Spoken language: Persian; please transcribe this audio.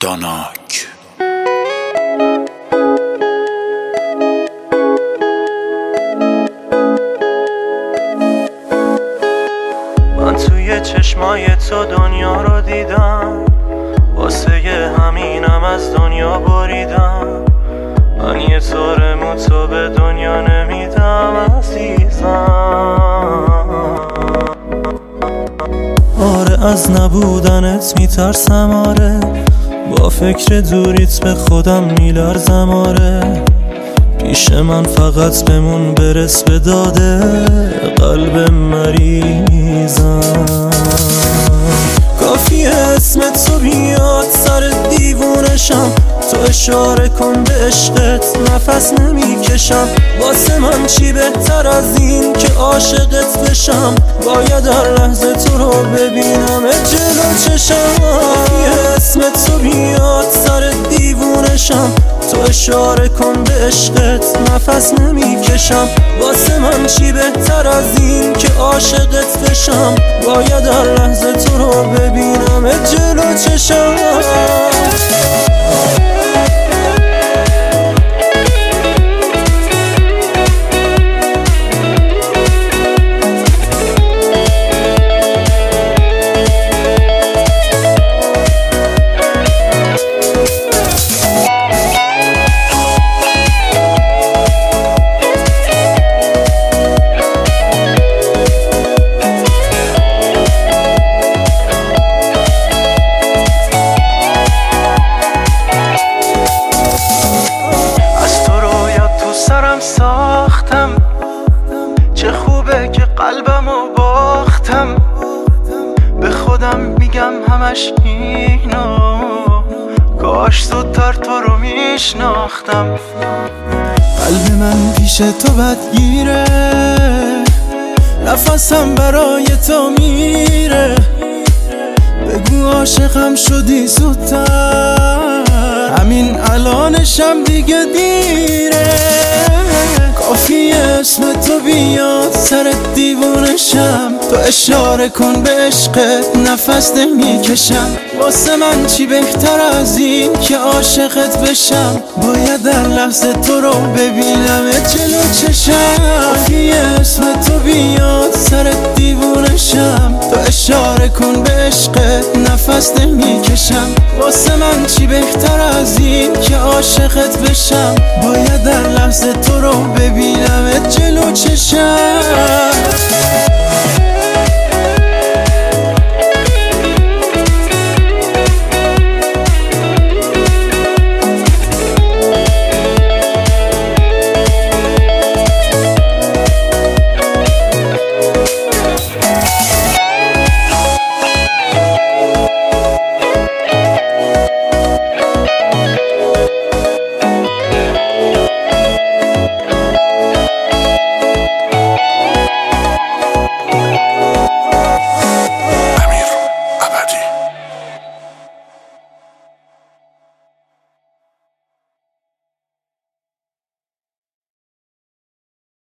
داناک. من توی چشمای تو دنیا رو دیدم، واسه همینم از دنیا بریدم. من یه طور تو به دنیا نمیدم عزیزم. آره از نبودنت میترسم، آره با فکر دوریت به خودم میلرزم. آره پیش من فقط بمون، برس به داده قلب مریضم. کافیه اسم تو بیاد سر دیوونشم، تو اشاره کن به عشقت نفس نمیکشم. واسه من چی بهتر از این که عاشقت بشم؟ باید هر لحظه تو رو ببینم جلو چشم. کافیه اسم تو بیاد سر دیوونشم، تو اشاره کن به عشقت نفس نمیکشم. واسه من چی بهتر از این که عاشقت بشم؟ باید هر لحظه تو رو ببینم جلو چشم. ساختم چه خوبه که قلبمو باختم، به خودم میگم همش اینو، کاش زودتر تو رو میشناختم. قلب من پیش تو بدگیره، نفسم برای تو میره. بگو عاشقم شدی زودتر، همین الانشم دیگه دیره. کافیه اسم تو بیاد سر دیوونشم، تو اشاره کن به عشقت نفس نمیکشم. واسه من چی بهتر از این که عاشقت بشم؟ باید در لحظه تو رو ببینم جلو چشم. کافیه اسم تو بیاد سر دیوونشم، تو اشاره کن به عشقت نفس نمیکشم. واسه من چی بهتر از این که عاشقت بشم؟ باید در لحظه تو رو ببینم جلو چشم.